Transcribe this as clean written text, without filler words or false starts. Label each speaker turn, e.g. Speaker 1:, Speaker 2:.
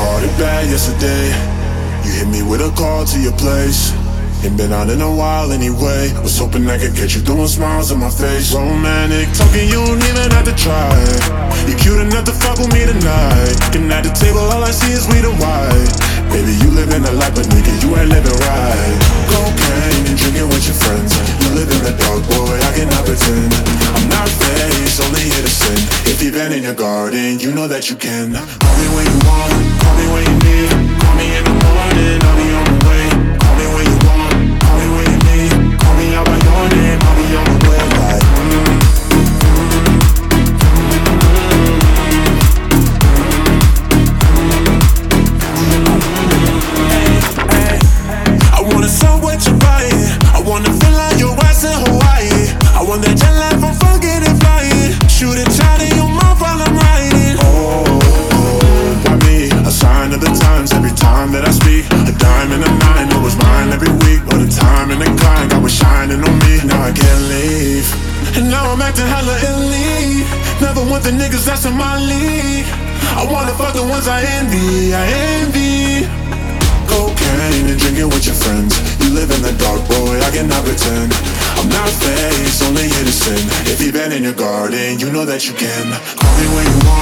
Speaker 1: caught it bad yesterday. You hit me with a call to your place. Ain't been out in a while anyway. Was hoping I could get you throwing smiles on my face. Romantic talking, you don't even have to try. You cute enough to fuck with me tonight. And at the table all I see is sweet and white. Baby, you living a life, but nigga, you ain't living right. Cocaine and drinking with your friends. You live in the dark, boy, I cannot pretend. I'm not faced, only here to sin. If you've been in your garden, you know that you can. Call me when you want, call me when you need. Call me in the morning, I'll be on the way. Call me when you want, call me when you need. Call me out by your name, I'll be on the way. Like, I wanna sell what you're buying. I wanna feel like your ass in Hawaii. I want that jet lag from fucking and flying. Shoot a shot in your mouth while I'm riding. By me, a sign of the times. Every time that I speak, a dime and a nine. It was mine every week, but the time and the climb God was shining on me. Now I can't leave, and now I'm acting hella elite. Never want the niggas that's in my league. I wanna fuck the ones I envy. I envy. Cocaine and drinking with your friends. You live in the dark, boy, I cannot pretend. I'm not faced, only here to sin. If you've been in your garden, you know that you can. Call me when you want.